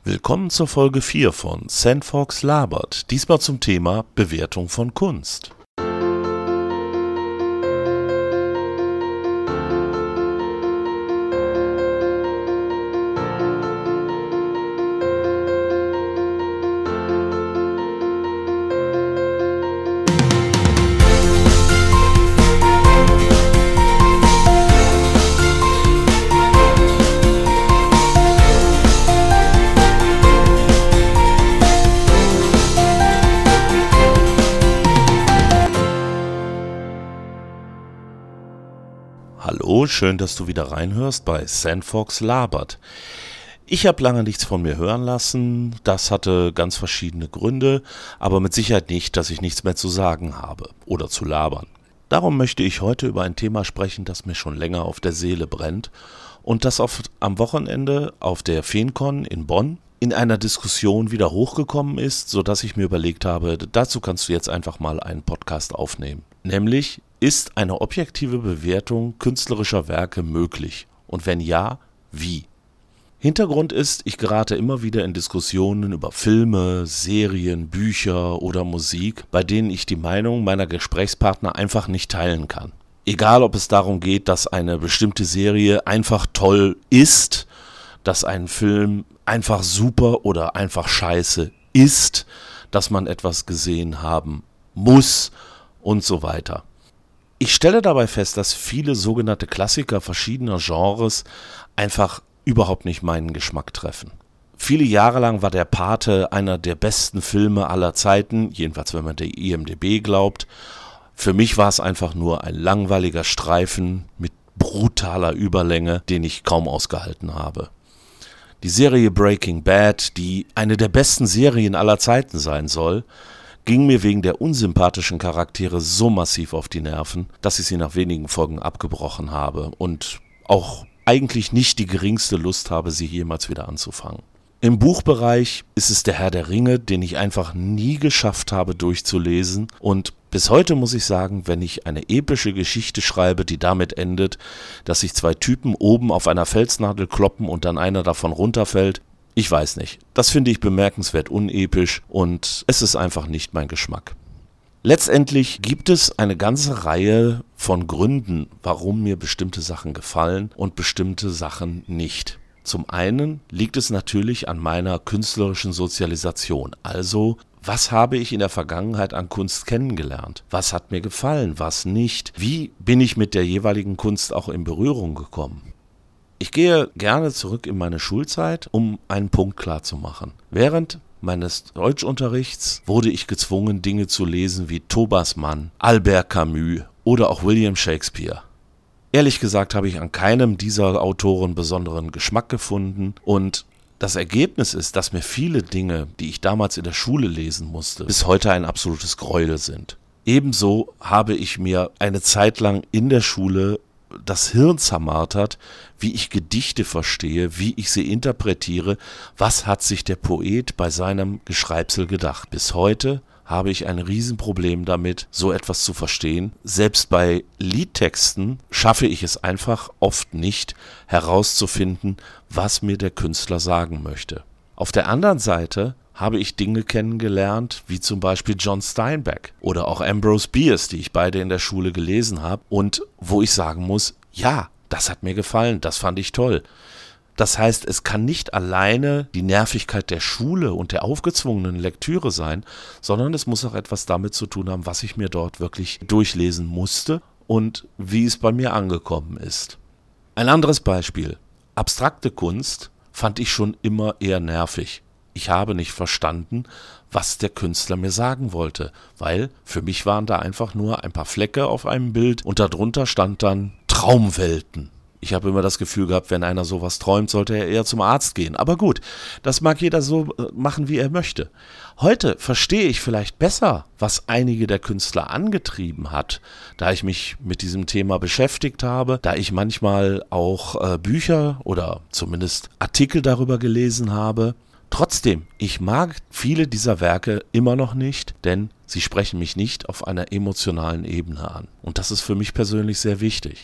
Willkommen zur Folge 4 von Sandfox labert, diesmal zum Thema Bewertung von Kunst. Hallo, schön, dass du wieder reinhörst bei Sandfox labert. Ich habe lange nichts von mir hören lassen, das hatte ganz verschiedene Gründe, aber mit Sicherheit nicht, dass ich nichts mehr zu sagen habe oder zu labern. Darum möchte ich heute über ein Thema sprechen, das mir schon länger auf der Seele brennt und das am Wochenende auf der FeenCon in Bonn in einer Diskussion wieder hochgekommen ist, sodass ich mir überlegt habe, dazu kannst du jetzt einfach mal einen Podcast aufnehmen. Nämlich, ist eine objektive Bewertung künstlerischer Werke möglich? Und wenn ja, wie? Hintergrund ist, ich gerate immer wieder in Diskussionen über Filme, Serien, Bücher oder Musik, bei denen ich die Meinung meiner Gesprächspartner einfach nicht teilen kann. Egal, ob es darum geht, dass eine bestimmte Serie einfach toll ist, dass ein Film einfach super oder einfach scheiße ist, dass man etwas gesehen haben muss und so weiter. Ich stelle dabei fest, dass viele sogenannte Klassiker verschiedener Genres einfach überhaupt nicht meinen Geschmack treffen. Viele Jahre lang war der Pate einer der besten Filme aller Zeiten, jedenfalls wenn man der IMDb glaubt. Für mich war es einfach nur ein langweiliger Streifen mit brutaler Überlänge, den ich kaum ausgehalten habe. Die Serie Breaking Bad, die eine der besten Serien aller Zeiten sein soll, ging mir wegen der unsympathischen Charaktere so massiv auf die Nerven, dass ich sie nach wenigen Folgen abgebrochen habe und auch eigentlich nicht die geringste Lust habe, sie jemals wieder anzufangen. Im Buchbereich ist es der Herr der Ringe, den ich einfach nie geschafft habe durchzulesen, und bis heute muss ich sagen, wenn ich eine epische Geschichte schreibe, die damit endet, dass sich zwei Typen oben auf einer Felsnadel kloppen und dann einer davon runterfällt, ich weiß nicht. Das finde ich bemerkenswert unepisch und es ist einfach nicht mein Geschmack. Letztendlich gibt es eine ganze Reihe von Gründen, warum mir bestimmte Sachen gefallen und bestimmte Sachen nicht. Zum einen liegt es natürlich an meiner künstlerischen Sozialisation. Also, was habe ich in der Vergangenheit an Kunst kennengelernt? Was hat mir gefallen, was nicht? Wie bin ich mit der jeweiligen Kunst auch in Berührung gekommen? Ich gehe gerne zurück in meine Schulzeit, um einen Punkt klarzumachen. Während meines Deutschunterrichts wurde ich gezwungen, Dinge zu lesen wie Thomas Mann, Albert Camus oder auch William Shakespeare. Ehrlich gesagt habe ich an keinem dieser Autoren besonderen Geschmack gefunden, und das Ergebnis ist, dass mir viele Dinge, die ich damals in der Schule lesen musste, bis heute ein absolutes Gräuel sind. Ebenso habe ich mir eine Zeit lang in der Schule das Hirn zermartert, wie ich Gedichte verstehe, wie ich sie interpretiere, was hat sich der Poet bei seinem Geschreibsel gedacht. Bis heute habe ich ein Riesenproblem damit, so etwas zu verstehen. Selbst bei Liedtexten schaffe ich es einfach oft nicht, herauszufinden, was mir der Künstler sagen möchte. Auf der anderen Seite habe ich Dinge kennengelernt, wie zum Beispiel John Steinbeck oder auch Ambrose Bierce, die ich beide in der Schule gelesen habe und wo ich sagen muss, ja, das hat mir gefallen, das fand ich toll. Das heißt, es kann nicht alleine die Nervigkeit der Schule und der aufgezwungenen Lektüre sein, sondern es muss auch etwas damit zu tun haben, was ich mir dort wirklich durchlesen musste und wie es bei mir angekommen ist. Ein anderes Beispiel: abstrakte Kunst fand ich schon immer eher nervig. Ich habe nicht verstanden, was der Künstler mir sagen wollte, weil für mich waren da einfach nur ein paar Flecke auf einem Bild und darunter stand dann Traumwelten. Ich habe immer das Gefühl gehabt, wenn einer sowas träumt, sollte er eher zum Arzt gehen. Aber gut, das mag jeder so machen, wie er möchte. Heute verstehe ich vielleicht besser, was einige der Künstler angetrieben hat, da ich mich mit diesem Thema beschäftigt habe, da ich manchmal auch Bücher oder zumindest Artikel darüber gelesen habe. Trotzdem, ich mag viele dieser Werke immer noch nicht, denn sie sprechen mich nicht auf einer emotionalen Ebene an. Und das ist für mich persönlich sehr wichtig.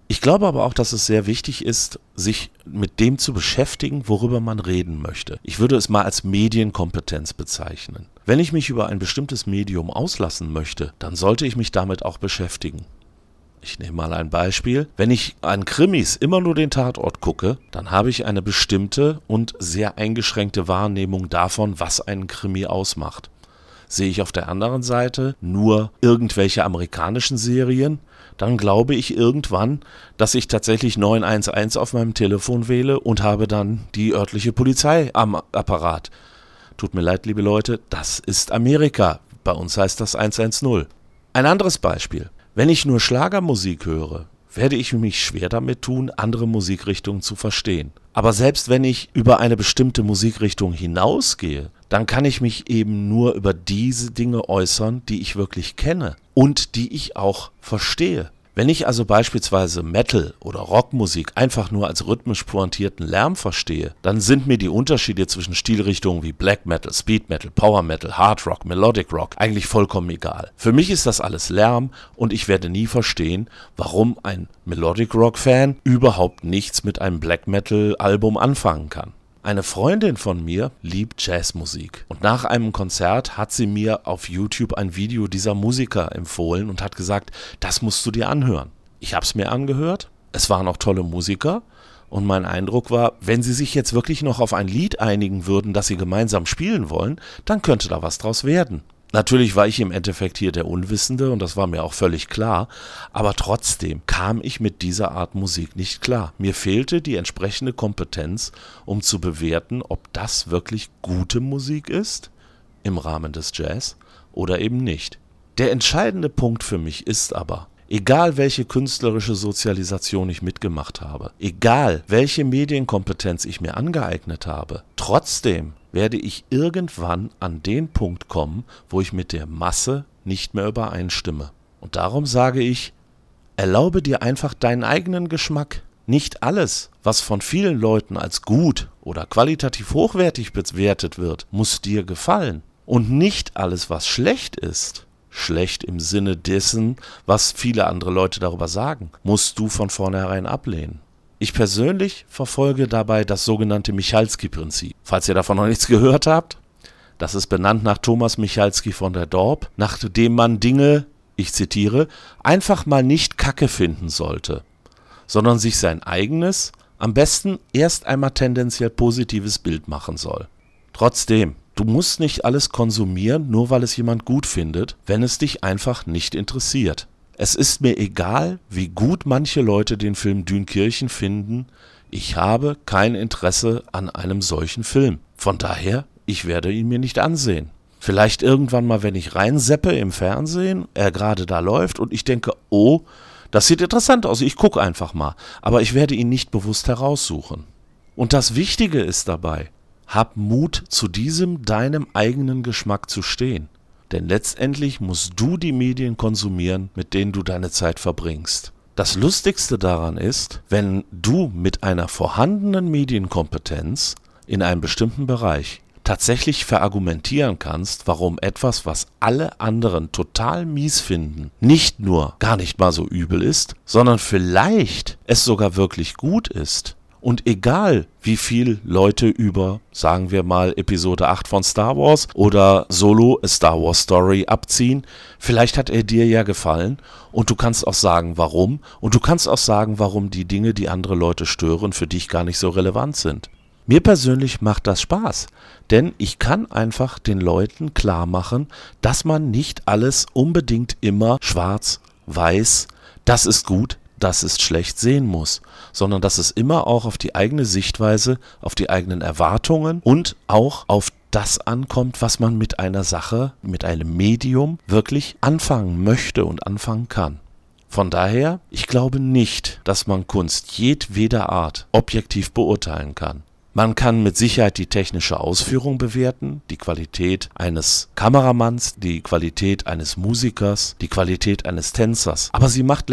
Ich glaube aber auch, dass es sehr wichtig ist, sich mit dem zu beschäftigen, worüber man reden möchte. Ich würde es mal als Medienkompetenz bezeichnen. Wenn ich mich über ein bestimmtes Medium auslassen möchte, dann sollte ich mich damit auch beschäftigen. Ich nehme mal ein Beispiel. Wenn ich an Krimis immer nur den Tatort gucke, dann habe ich eine bestimmte und sehr eingeschränkte Wahrnehmung davon, was einen Krimi ausmacht. Sehe ich auf der anderen Seite nur irgendwelche amerikanischen Serien, dann glaube ich irgendwann, dass ich tatsächlich 911 auf meinem Telefon wähle und habe dann die örtliche Polizei am Apparat. Tut mir leid, liebe Leute, das ist Amerika. Bei uns heißt das 110. Ein anderes Beispiel. Wenn ich nur Schlagermusik höre, werde ich mich schwer damit tun, andere Musikrichtungen zu verstehen. Aber selbst wenn ich über eine bestimmte Musikrichtung hinausgehe, dann kann ich mich eben nur über diese Dinge äußern, die ich wirklich kenne und die ich auch verstehe. Wenn ich also beispielsweise Metal- oder Rockmusik einfach nur als rhythmisch pointierten Lärm verstehe, dann sind mir die Unterschiede zwischen Stilrichtungen wie Black Metal, Speed Metal, Power Metal, Hard Rock, Melodic Rock eigentlich vollkommen egal. Für mich ist das alles Lärm und ich werde nie verstehen, warum ein Melodic Rock-Fan überhaupt nichts mit einem Black Metal-Album anfangen kann. Eine Freundin von mir liebt Jazzmusik und nach einem Konzert hat sie mir auf YouTube ein Video dieser Musiker empfohlen und hat gesagt, das musst du dir anhören. Ich habe es mir angehört, es waren auch tolle Musiker und mein Eindruck war, wenn sie sich jetzt wirklich noch auf ein Lied einigen würden, das sie gemeinsam spielen wollen, dann könnte da was draus werden. Natürlich war ich im Endeffekt hier der Unwissende und das war mir auch völlig klar, aber trotzdem kam ich mit dieser Art Musik nicht klar. Mir fehlte die entsprechende Kompetenz, um zu bewerten, ob das wirklich gute Musik ist im Rahmen des Jazz oder eben nicht. Der entscheidende Punkt für mich ist aber, egal welche künstlerische Sozialisation ich mitgemacht habe, egal welche Medienkompetenz ich mir angeeignet habe, trotzdem werde ich irgendwann an den Punkt kommen, wo ich mit der Masse nicht mehr übereinstimme. Und darum sage ich, erlaube dir einfach deinen eigenen Geschmack. Nicht alles, was von vielen Leuten als gut oder qualitativ hochwertig bewertet wird, muss dir gefallen. Und nicht alles, was schlecht ist, schlecht im Sinne dessen, was viele andere Leute darüber sagen, musst du von vornherein ablehnen. Ich persönlich verfolge dabei das sogenannte Michalski-Prinzip. Falls ihr davon noch nichts gehört habt, das ist benannt nach Thomas Michalski von der Dorp, nachdem man Dinge, ich zitiere, einfach mal nicht Kacke finden sollte, sondern sich sein eigenes, am besten erst einmal tendenziell positives Bild machen soll. Trotzdem, du musst nicht alles konsumieren, nur weil es jemand gut findet, wenn es dich einfach nicht interessiert. Es ist mir egal, wie gut manche Leute den Film Dünkirchen finden, ich habe kein Interesse an einem solchen Film. Von daher, ich werde ihn mir nicht ansehen. Vielleicht irgendwann mal, wenn ich reinseppe im Fernsehen, er gerade da läuft und ich denke, oh, das sieht interessant aus, ich gucke einfach mal. Aber ich werde ihn nicht bewusst heraussuchen. Und das Wichtige ist dabei, hab Mut, zu diesem deinem eigenen Geschmack zu stehen. Denn letztendlich musst du die Medien konsumieren, mit denen du deine Zeit verbringst. Das Lustigste daran ist, wenn du mit einer vorhandenen Medienkompetenz in einem bestimmten Bereich tatsächlich verargumentieren kannst, warum etwas, was alle anderen total mies finden, nicht nur gar nicht mal so übel ist, sondern vielleicht es sogar wirklich gut ist. Und egal, wie viel Leute über, sagen wir mal, Episode 8 von Star Wars oder Solo A Star Wars Story abziehen, vielleicht hat er dir ja gefallen und du kannst auch sagen, warum. Und du kannst auch sagen, warum die Dinge, die andere Leute stören, für dich gar nicht so relevant sind. Mir persönlich macht das Spaß, denn ich kann einfach den Leuten klar machen, dass man nicht alles unbedingt immer schwarz, weiß, das ist gut, das ist schlecht sehen muss, sondern dass es immer auch auf die eigene Sichtweise, auf die eigenen Erwartungen und auch auf das ankommt, was man mit einer Sache, mit einem Medium wirklich anfangen möchte und anfangen kann. Von daher, ich glaube nicht, dass man Kunst jedweder Art objektiv beurteilen kann. Man kann mit Sicherheit die technische Ausführung bewerten, die Qualität eines Kameramanns, die Qualität eines Musikers, die Qualität eines Tänzers. Aber sie macht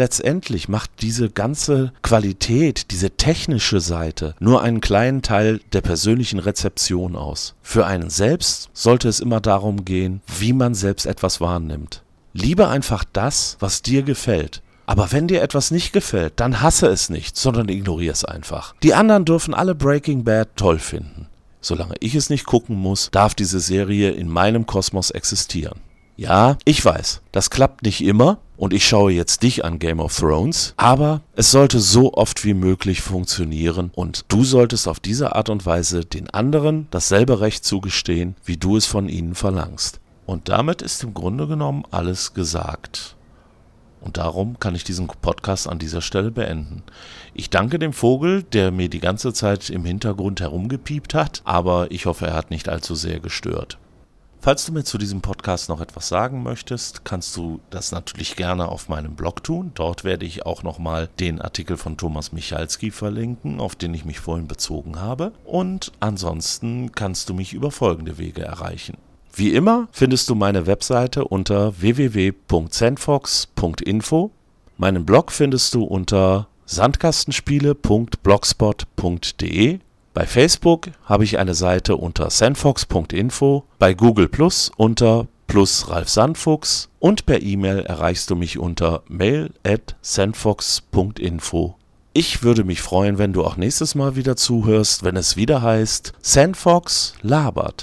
diese ganze Qualität, diese technische Seite, nur einen kleinen Teil der persönlichen Rezeption aus. Für einen selbst sollte es immer darum gehen, wie man selbst etwas wahrnimmt. Liebe einfach das, was dir gefällt. Aber wenn dir etwas nicht gefällt, dann hasse es nicht, sondern ignoriere es einfach. Die anderen dürfen alle Breaking Bad toll finden. Solange ich es nicht gucken muss, darf diese Serie in meinem Kosmos existieren. Ja, ich weiß, das klappt nicht immer und ich schaue jetzt dich an Game of Thrones, aber es sollte so oft wie möglich funktionieren und du solltest auf diese Art und Weise den anderen dasselbe Recht zugestehen, wie du es von ihnen verlangst. Und damit ist im Grunde genommen alles gesagt. Und darum kann ich diesen Podcast an dieser Stelle beenden. Ich danke dem Vogel, der mir die ganze Zeit im Hintergrund herumgepiept hat, aber ich hoffe, er hat nicht allzu sehr gestört. Falls du mir zu diesem Podcast noch etwas sagen möchtest, kannst du das natürlich gerne auf meinem Blog tun. Dort werde ich auch nochmal den Artikel von Thomas Michalski verlinken, auf den ich mich vorhin bezogen habe. Und ansonsten kannst du mich über folgende Wege erreichen. Wie immer findest du meine Webseite unter www.sandfox.info. Meinen Blog findest du unter sandkastenspiele.blogspot.de. Bei Facebook habe ich eine Seite unter sandfox.info, bei Google Plus unter +RalfSandfuchs und per E-Mail erreichst du mich unter mail@sandfox.info. Ich würde mich freuen, wenn du auch nächstes Mal wieder zuhörst, wenn es wieder heißt Sandfox labert.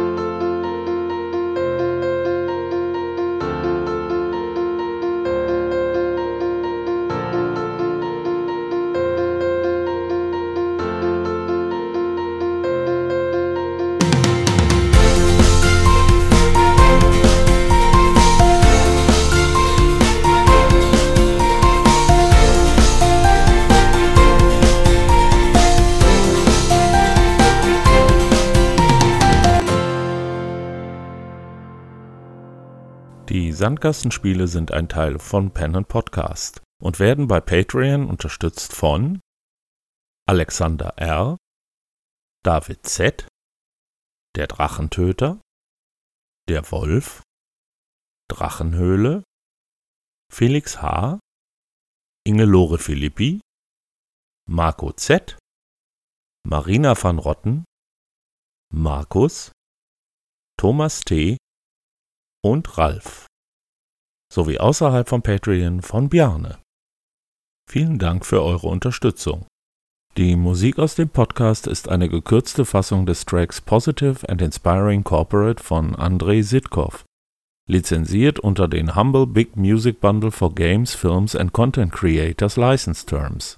Die Sandkastenspiele sind ein Teil von Pen & Podcast und werden bei Patreon unterstützt von Alexander R., David Z., der Drachentöter, der Wolf, Drachenhöhle, Felix H., Ingelore Philippi, Marco Z., Marina van Rotten, Markus, Thomas T. und Ralf, sowie außerhalb von Patreon von Bjarne. Vielen Dank für eure Unterstützung. Die Musik aus dem Podcast ist eine gekürzte Fassung des Tracks Positive and Inspiring Corporate von Andrei Sitkov, lizenziert unter den Humble Big Music Bundle for Games, Films and Content Creators License Terms.